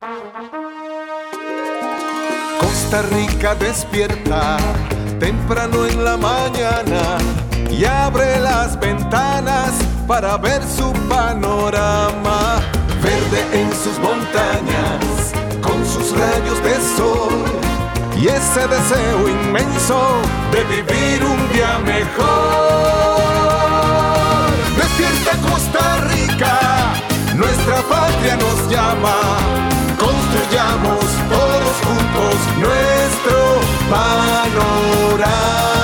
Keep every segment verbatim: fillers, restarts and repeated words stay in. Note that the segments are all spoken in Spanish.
Costa Rica despierta temprano en la mañana y abre las ventanas para ver su panorama. Verde en sus montañas, con sus rayos de sol y ese deseo inmenso de vivir un día mejor. Despierta Costa Rica, nuestra patria nos llama. Construyamos todos juntos nuestro panorama.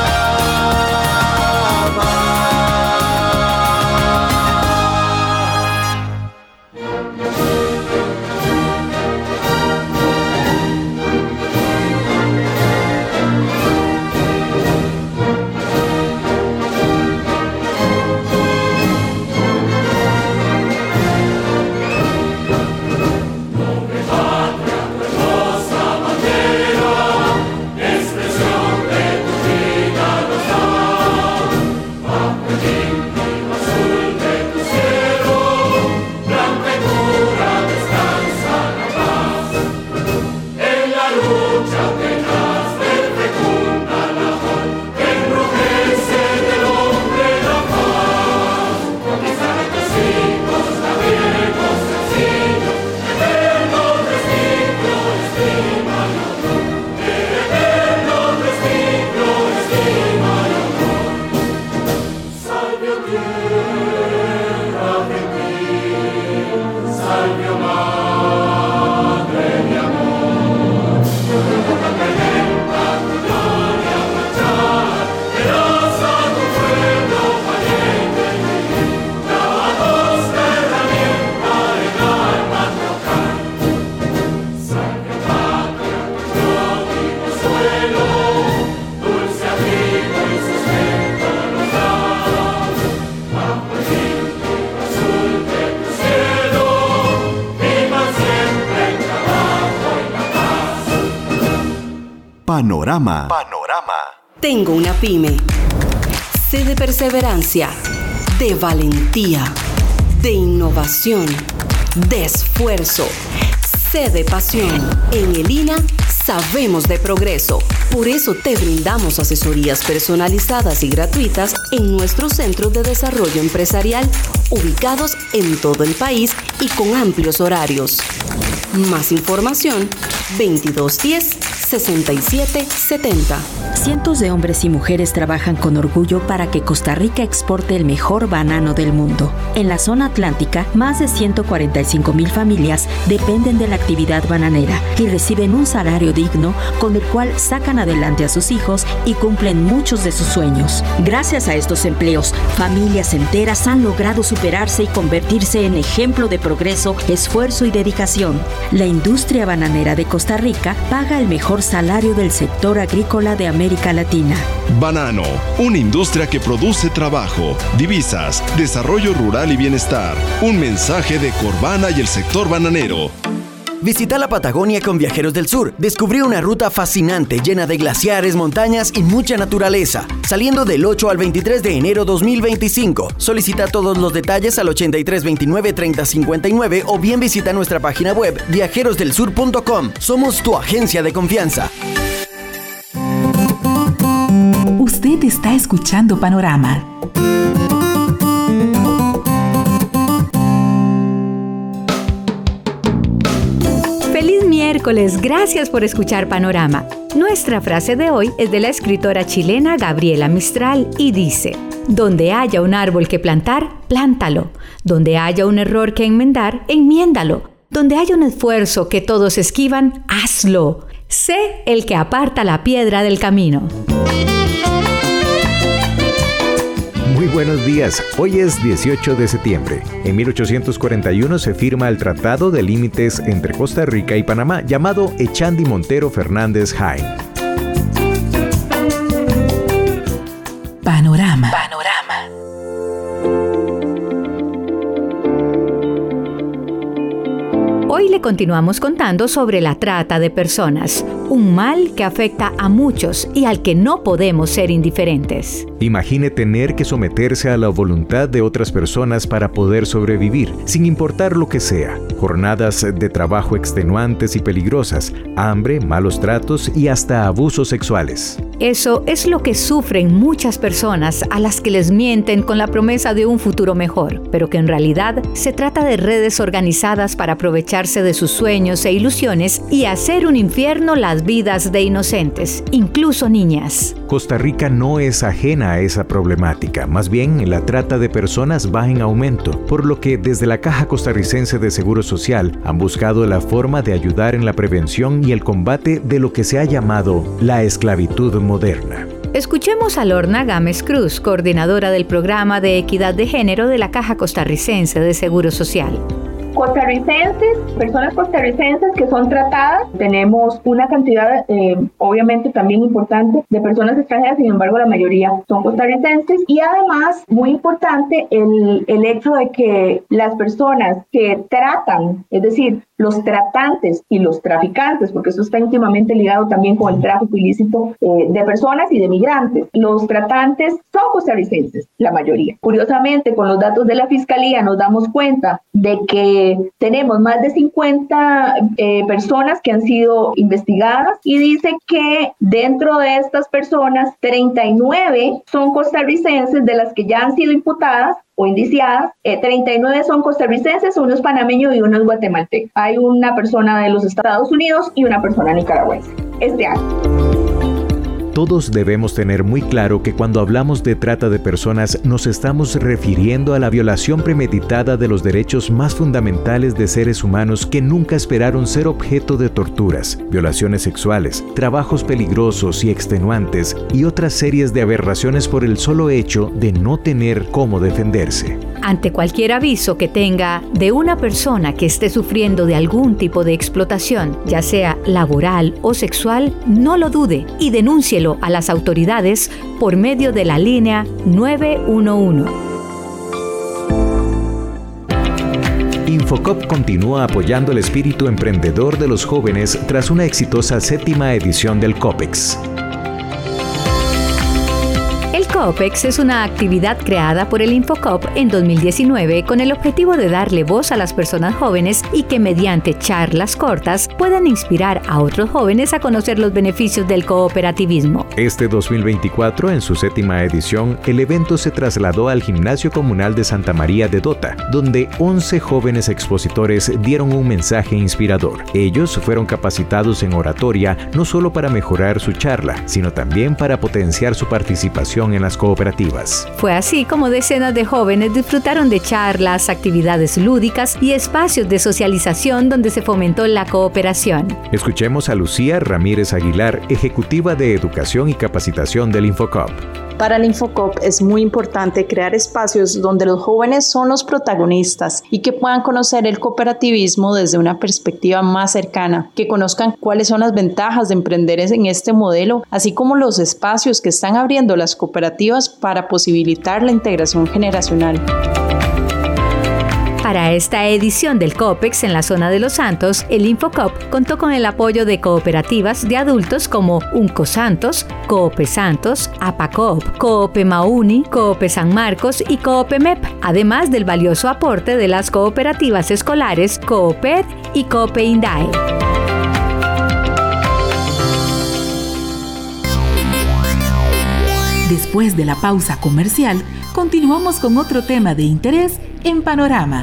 Panorama. Panorama. Tengo una pyme. Sé de perseverancia, de valentía, de innovación, de esfuerzo. Sé de pasión. En el I N A sabemos de progreso. Por eso te brindamos asesorías personalizadas y gratuitas en nuestro Centro de Desarrollo Empresarial, ubicados en todo el país y con amplios horarios. Más información, veintidós diez, sesenta y siete setenta. Cientos de hombres y mujeres trabajan con orgullo para que Costa Rica exporte el mejor banano del mundo. En la zona atlántica, más de ciento cuarenta y cinco mil familias dependen de la actividad bananera y reciben un salario digno con el cual sacan adelante a sus hijos y cumplen muchos de sus sueños. Gracias a estos empleos, familias enteras han logrado superarse y convertirse en ejemplo de progreso, esfuerzo y dedicación. La industria bananera de Costa Rica paga el mejor salario del sector agrícola de América Latina. Banano, una industria que produce trabajo, divisas, desarrollo rural y bienestar. Un mensaje de Corvana y el sector bananero. Visita la Patagonia con Viajeros del Sur. Descubrí una ruta fascinante llena de glaciares, montañas y mucha naturaleza. Saliendo del ocho al veintitrés de enero dos mil veinticinco. Solicita todos los detalles al ochenta y tres veintinueve treinta cincuenta y nueve o bien visita nuestra página web viajeros del sur punto com. Somos tu agencia de confianza. Usted está escuchando Panorama. Feliz miércoles, gracias por escuchar Panorama. Nuestra frase de hoy es de la escritora chilena Gabriela Mistral y dice: donde haya un árbol que plantar, plántalo. Donde haya un error que enmendar, enmiéndalo. Donde haya un esfuerzo que todos esquivan, hazlo. Sé el que aparta la piedra del camino. Muy buenos días, hoy es dieciocho de septiembre. En mil ochocientos cuarenta y uno se firma el Tratado de Límites entre Costa Rica y Panamá, llamado Echandi Montero Fernández Jaén. Panorama. Panorama. Hoy le le continuamos contando sobre la trata de personas, un mal que afecta a muchos y al que no podemos ser indiferentes. Imagine tener que someterse a la voluntad de otras personas para poder sobrevivir, sin importar lo que sea. Jornadas de trabajo extenuantes y peligrosas, hambre, malos tratos y hasta abusos sexuales. Eso es lo que sufren muchas personas a las que les mienten con la promesa de un futuro mejor, pero que en realidad se trata de redes organizadas para aprovecharse de sus sueños e ilusiones y hacer un infierno las vidas de inocentes, incluso niñas. Costa Rica no es ajena a esa problemática, más bien la trata de personas va en aumento, por lo que desde la Caja Costarricense de Seguro Social han buscado la forma de ayudar en la prevención y el combate de lo que se ha llamado la esclavitud moderna. Escuchemos a Lorna Gámez Cruz, coordinadora del Programa de Equidad de Género de la Caja Costarricense de Seguro Social. Costarricenses, personas costarricenses que son tratadas, tenemos una cantidad eh, obviamente también importante de personas extranjeras, sin embargo la mayoría son costarricenses, y además muy importante el, el hecho de que las personas que tratan, es decir, los tratantes y los traficantes, porque eso está íntimamente ligado también con el tráfico ilícito eh, de personas y de migrantes. Los tratantes son costarricenses, la mayoría. Curiosamente, con los datos de la Fiscalía nos damos cuenta de que tenemos más de cincuenta eh, personas que han sido investigadas y dice que dentro de estas personas, treinta y nueve son costarricenses de las que ya han sido imputadas o indiciadas, eh, treinta y nueve son costarricenses, uno es panameño y uno es guatemalteco. Hay una persona de los Estados Unidos y una persona nicaragüense este año. Todos debemos tener muy claro que cuando hablamos de trata de personas nos estamos refiriendo a la violación premeditada de los derechos más fundamentales de seres humanos que nunca esperaron ser objeto de torturas, violaciones sexuales, trabajos peligrosos y extenuantes y otras series de aberraciones por el solo hecho de no tener cómo defenderse. Ante cualquier aviso que tenga de una persona que esté sufriendo de algún tipo de explotación, ya sea laboral o sexual, no lo dude y denúncielo a las autoridades por medio de la línea nueve uno uno. Infocop continúa apoyando el espíritu emprendedor de los jóvenes tras una exitosa séptima edición del COPEX. El COPEX es una actividad creada por el Infocop en dos mil diecinueve con el objetivo de darle voz a las personas jóvenes y que mediante charlas cortas puedan inspirar a otros jóvenes a conocer los beneficios del cooperativismo. Este dos mil veinticuatro, en su séptima edición, el evento se trasladó al Gimnasio Comunal de Santa María de Dota, donde once jóvenes expositores dieron un mensaje inspirador. Ellos fueron capacitados en oratoria no solo para mejorar su charla, sino también para potenciar su participación en las cooperativas. Fue así como decenas de jóvenes disfrutaron de charlas, actividades lúdicas y espacios de socialización donde se fomentó la cooperación. Escuchemos a Lucía Ramírez Aguilar, ejecutiva de Educación y Capacitación del Infocop. Para el Infocop es muy importante crear espacios donde los jóvenes son los protagonistas y que puedan conocer el cooperativismo desde una perspectiva más cercana, que conozcan cuáles son las ventajas de emprender en este modelo, así como los espacios que están abriendo las cooperativas para posibilitar la integración generacional. Para esta edición del COPEX en la zona de Los Santos, el Infocop contó con el apoyo de cooperativas de adultos como Unco Santos, Coope Santos, APACOOP, Coope Mauni, Coope San Marcos y Coope MEP, además del valioso aporte de las cooperativas escolares Cooped y Coope Indae. Después de la pausa comercial, continuamos con otro tema de interés en Panorama.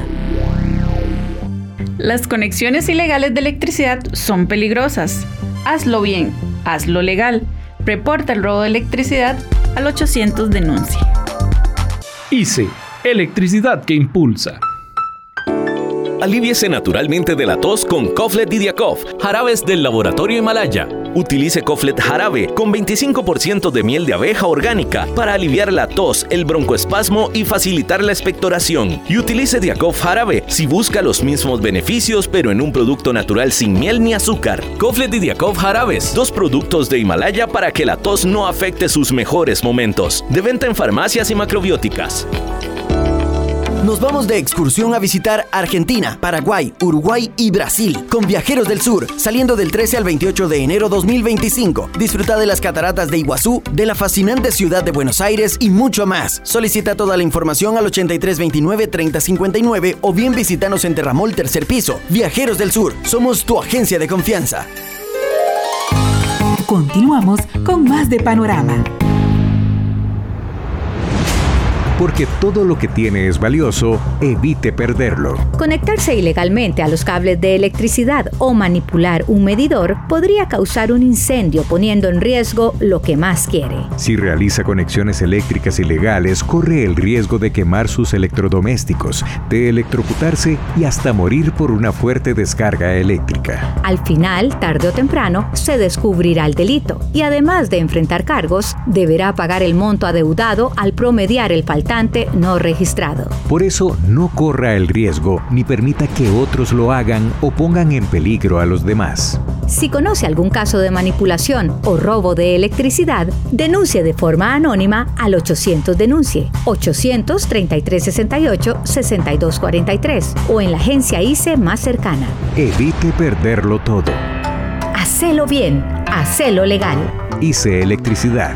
Las conexiones ilegales de electricidad son peligrosas. Hazlo bien, hazlo legal. Reporta el robo de electricidad al ochocientos denuncia. I C E, electricidad que impulsa. Aliviese naturalmente de la tos con Coflet Didiacof, jarabes del laboratorio Himalaya. Utilice Coflet jarabe con veinticinco por ciento de miel de abeja orgánica para aliviar la tos, el broncoespasmo y facilitar la expectoración. Y utilice Diacof jarabe si busca los mismos beneficios pero en un producto natural sin miel ni azúcar. Coflet y Diacof jarabes, dos productos de Himalaya para que la tos no afecte sus mejores momentos. De venta en farmacias y macrobióticas. Nos vamos de excursión a visitar Argentina, Paraguay, Uruguay y Brasil con Viajeros del Sur, saliendo del trece al veintiocho de enero dos mil veinticinco. Disfruta de las cataratas de Iguazú, de la fascinante ciudad de Buenos Aires y mucho más. Solicita toda la información al ochenta y tres veintinueve treinta cincuenta y nueve o bien visítanos en Terramol tercer piso. Viajeros del Sur, somos tu agencia de confianza. Continuamos con más de Panorama. Porque todo lo que tiene es valioso, evite perderlo. Conectarse ilegalmente a los cables de electricidad o manipular un medidor podría causar un incendio poniendo en riesgo lo que más quiere. Si realiza conexiones eléctricas ilegales, corre el riesgo de quemar sus electrodomésticos, de electrocutarse y hasta morir por una fuerte descarga eléctrica. Al final, tarde o temprano, se descubrirá el delito y además de enfrentar cargos, deberá pagar el monto adeudado al promediar el faltante no registrado. Por eso, no corra el riesgo ni permita que otros lo hagan o pongan en peligro a los demás. Si conoce algún caso de manipulación o robo de electricidad, denuncie de forma anónima al ochocientos denuncie, ochocientos treinta y tres sesenta y ocho sesenta y dos cuarenta y tres o en la agencia I C E más cercana. Evite perderlo todo. Hacelo bien, hacelo legal. I C E Electricidad.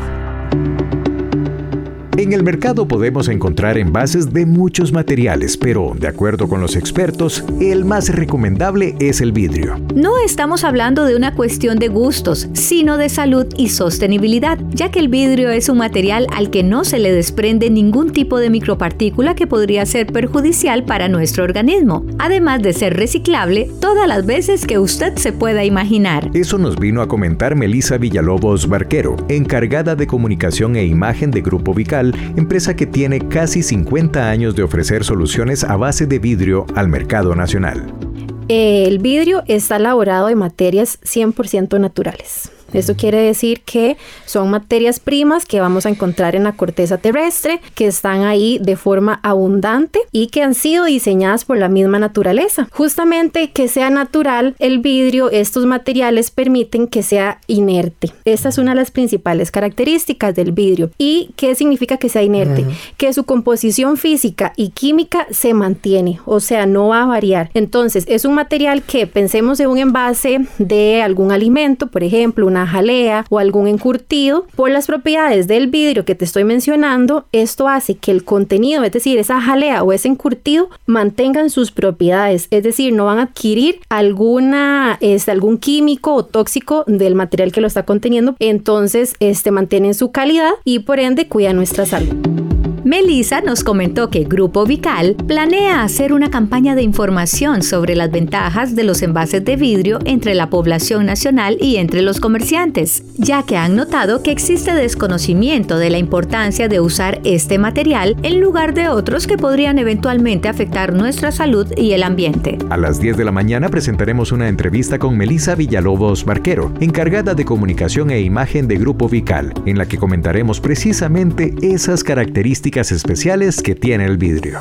En el mercado podemos encontrar envases de muchos materiales, pero, de acuerdo con los expertos, el más recomendable es el vidrio. No estamos hablando de una cuestión de gustos, sino de salud y sostenibilidad, ya que el vidrio es un material al que no se le desprende ningún tipo de micropartícula que podría ser perjudicial para nuestro organismo, además de ser reciclable todas las veces que usted se pueda imaginar. Eso nos vino a comentar Melissa Villalobos Barquero, encargada de comunicación e imagen de Grupo Vical, empresa que tiene casi cincuenta años de ofrecer soluciones a base de vidrio al mercado nacional. El vidrio está elaborado de materias cien por ciento naturales. Esto quiere decir que son materias primas que vamos a encontrar en la corteza terrestre, que están ahí de forma abundante y que han sido diseñadas por la misma naturaleza. Justamente que sea natural el vidrio, estos materiales permiten que sea inerte. Esta es una de las principales características del vidrio. ¿Y qué significa que sea inerte? Uh-huh. Que su composición física y química se mantiene, o sea, no va a variar. Entonces, es un material que pensemos en un envase de algún alimento, por ejemplo, una jalea o algún encurtido. Por las propiedades del vidrio que te estoy mencionando, esto hace que el contenido, es decir, esa jalea o ese encurtido, mantengan sus propiedades, es decir, no van a adquirir alguna, este, algún químico o tóxico del material que lo está conteniendo, entonces este, mantienen su calidad y por ende cuidan nuestra salud. Melissa nos comentó que Grupo Vical planea hacer una campaña de información sobre las ventajas de los envases de vidrio entre la población nacional y entre los comerciantes, ya que han notado que existe desconocimiento de la importancia de usar este material en lugar de otros que podrían eventualmente afectar nuestra salud y el ambiente. A las diez de la mañana presentaremos una entrevista con Melissa Villalobos Barquero, encargada de comunicación e imagen de Grupo Vical, en la que comentaremos precisamente esas características especiales que tiene el vidrio.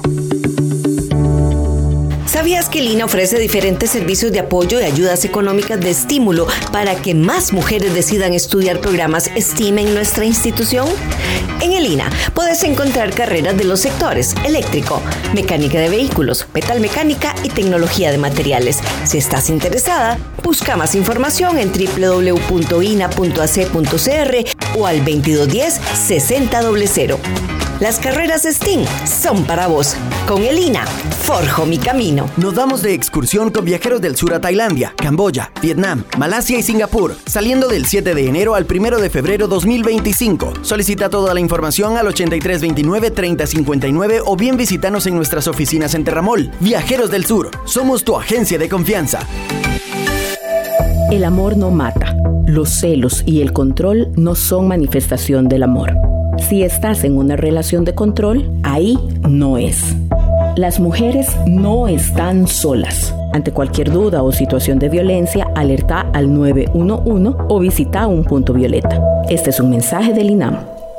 ¿Sabías que el I N A ofrece diferentes servicios de apoyo y ayudas económicas de estímulo para que más mujeres decidan estudiar programas STEAM en nuestra institución? En el I N A puedes encontrar carreras de los sectores eléctrico, mecánica de vehículos, metalmecánica y tecnología de materiales. Si estás interesada, busca más información en doble u doble u doble u punto i n a punto a c punto c r o al veintidós diez sesenta cero. Las carreras STEAM son para vos. Con el I N A, forjo mi camino. Nos vamos de excursión con Viajeros del Sur a Tailandia, Camboya, Vietnam, Malasia y Singapur, saliendo del siete de enero al primero de febrero dos mil veinticinco. Solicita toda la información al ochenta y tres veintinueve treinta cincuenta y nueve o bien visítanos en nuestras oficinas en Terramol. Viajeros del Sur, somos tu agencia de confianza. El amor no mata. Los celos y el control no son manifestación del amor. Si estás en una relación de control, ahí no es. Las mujeres no están solas. Ante cualquier duda o situación de violencia, alerta al nueve uno uno o visita un punto violeta. Este es un mensaje del I N A M.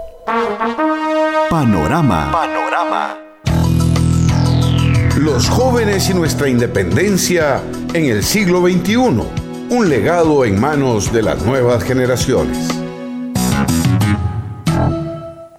Panorama. Panorama. Los jóvenes y nuestra independencia en el siglo veintiuno. Un legado en manos de las nuevas generaciones.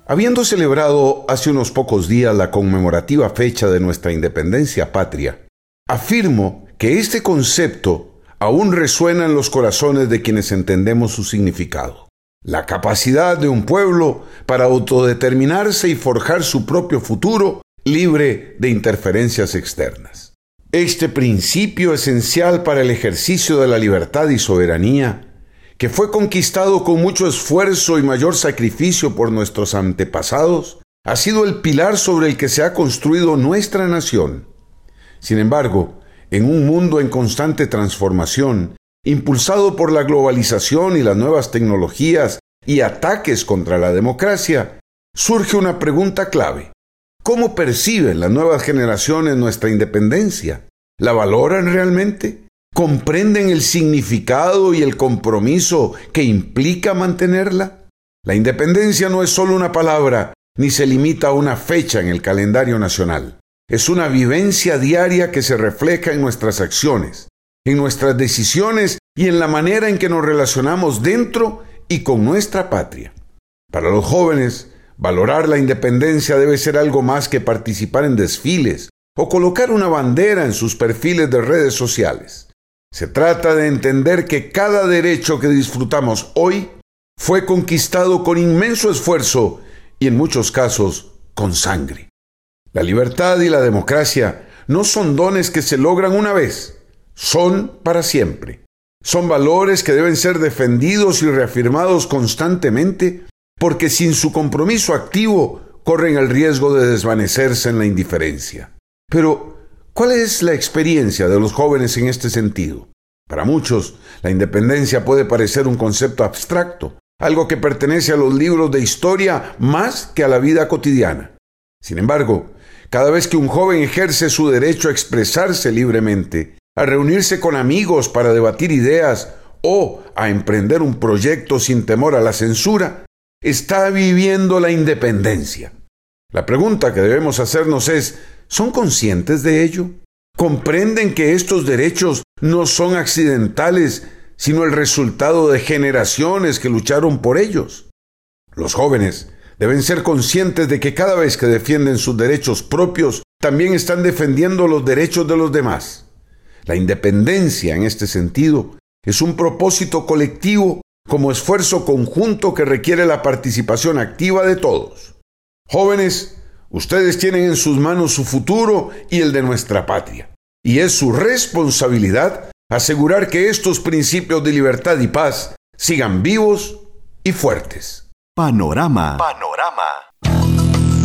Habiendo celebrado hace unos pocos días la conmemorativa fecha de nuestra independencia patria, afirmo que este concepto aún resuena en los corazones de quienes entendemos su significado. La capacidad de un pueblo para autodeterminarse y forjar su propio futuro libre de interferencias externas. Este principio esencial para el ejercicio de la libertad y soberanía, que fue conquistado con mucho esfuerzo y mayor sacrificio por nuestros antepasados, ha sido el pilar sobre el que se ha construido nuestra nación. Sin embargo, en un mundo en constante transformación, impulsado por la globalización y las nuevas tecnologías y ataques contra la democracia, surge una pregunta clave. ¿Cómo perciben las nuevas generaciones nuestra independencia? ¿La valoran realmente? ¿Comprenden el significado y el compromiso que implica mantenerla? La independencia no es solo una palabra, ni se limita a una fecha en el calendario nacional. Es una vivencia diaria que se refleja en nuestras acciones, en nuestras decisiones y en la manera en que nos relacionamos dentro y con nuestra patria. Para los jóvenes, valorar la independencia debe ser algo más que participar en desfiles o colocar una bandera en sus perfiles de redes sociales. Se trata de entender que cada derecho que disfrutamos hoy fue conquistado con inmenso esfuerzo y en muchos casos con sangre. La libertad y la democracia no son dones que se logran una vez, son para siempre. Son valores que deben ser defendidos y reafirmados constantemente porque sin su compromiso activo corren el riesgo de desvanecerse en la indiferencia. Pero, ¿cuál es la experiencia de los jóvenes en este sentido? Para muchos, la independencia puede parecer un concepto abstracto, algo que pertenece a los libros de historia más que a la vida cotidiana. Sin embargo, cada vez que un joven ejerce su derecho a expresarse libremente, a reunirse con amigos para debatir ideas o a emprender un proyecto sin temor a la censura, está viviendo la independencia. La pregunta que debemos hacernos es, ¿son conscientes de ello? ¿Comprenden que estos derechos no son accidentales, sino el resultado de generaciones que lucharon por ellos? Los jóvenes deben ser conscientes de que cada vez que defienden sus derechos propios, también están defendiendo los derechos de los demás. La independencia, en este sentido, es un propósito colectivo como esfuerzo conjunto que requiere la participación activa de todos. Jóvenes, ustedes tienen en sus manos su futuro y el de nuestra patria, y es su responsabilidad asegurar que estos principios de libertad y paz sigan vivos y fuertes. Panorama. Panorama.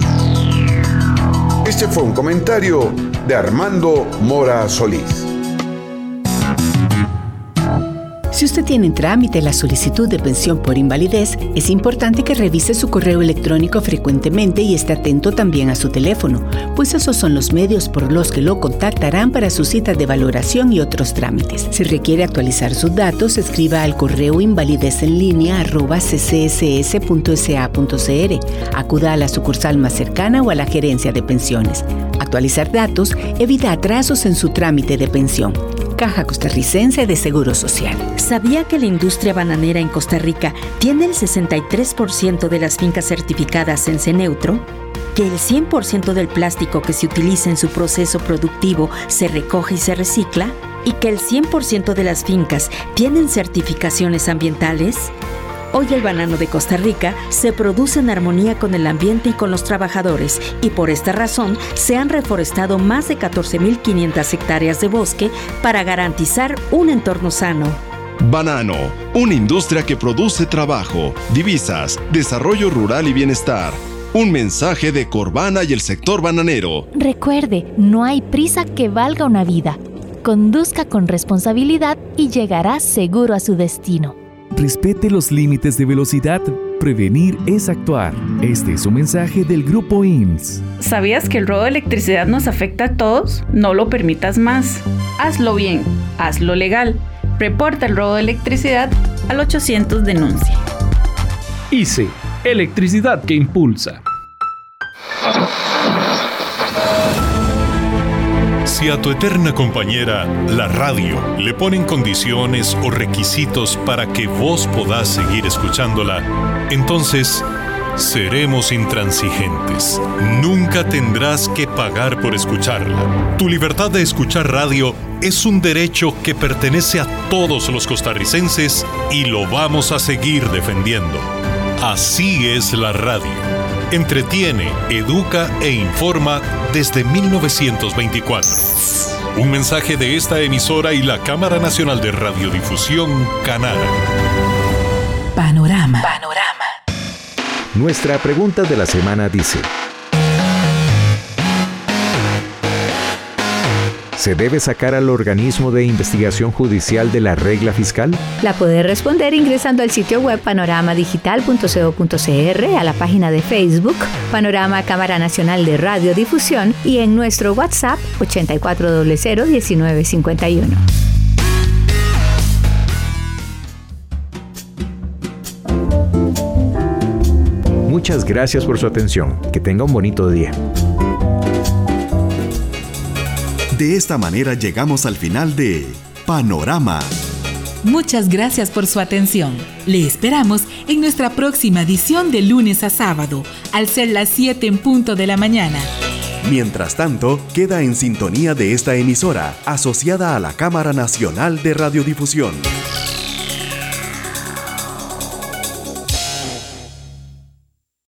Este fue un comentario de Armando Mora Solís. Si usted tiene en trámite la solicitud de pensión por invalidez, es importante que revise su correo electrónico frecuentemente y esté atento también a su teléfono, pues esos son los medios por los que lo contactarán para sus citas de valoración y otros trámites. Si requiere actualizar sus datos, escriba al correo invalidezenlinea arroba c c s s punto s a punto c r. Acuda a la sucursal más cercana o a la gerencia de pensiones. Actualizar datos evita atrasos en su trámite de pensión. Caja Costarricense de Seguro Social. ¿Sabía que la industria bananera en Costa Rica tiene el sesenta y tres por ciento de las fincas certificadas en Ceneutro? ¿Que el cien por ciento del plástico que se utiliza en su proceso productivo se recoge y se recicla? ¿Y que el cien por ciento de las fincas tienen certificaciones ambientales? Hoy el banano de Costa Rica se produce en armonía con el ambiente y con los trabajadores, y por esta razón se han reforestado más de catorce mil quinientas hectáreas de bosque para garantizar un entorno sano. Banano, una industria que produce trabajo, divisas, desarrollo rural y bienestar. Un mensaje de Corvana y el sector bananero. Recuerde, no hay prisa que valga una vida. Conduzca con responsabilidad y llegará seguro a su destino. Respete los límites de velocidad. Prevenir es actuar. Este es un mensaje del Grupo I M S S. ¿Sabías que el robo de electricidad nos afecta a todos? No lo permitas más. Hazlo bien, hazlo legal. Reporta el robo de electricidad al ochocientos denuncia. I C E, electricidad que impulsa. Si a tu eterna compañera, la radio, le ponen condiciones o requisitos para que vos podás seguir escuchándola, entonces Seremos intransigentes. Nunca tendrás que pagar por escucharla. Tu libertad de escuchar radio es un derecho que pertenece a todos los costarricenses y lo vamos a seguir defendiendo. Así es la radio. Entretiene, educa e informa desde mil novecientos veinticuatro. Un mensaje de esta emisora y la Cámara Nacional de Radiodifusión, Canara. Panorama. Panorama. Nuestra pregunta de la semana dice: ¿se debe sacar al organismo de investigación judicial de la regla fiscal? La puede responder ingresando al sitio web panorama digital punto co punto cr, a la página de Facebook Panorama Cámara Nacional de Radiodifusión y en nuestro WhatsApp ochenta y cuatro cero cero diecinueve cincuenta y uno. Muchas gracias por su atención. Que tenga un bonito día. De esta manera llegamos al final de Panorama. Muchas gracias por su atención. Le esperamos en nuestra próxima edición de lunes a sábado, al ser las siete en punto de la mañana. Mientras tanto, queda en sintonía de esta emisora, asociada a la Cámara Nacional de Radiodifusión.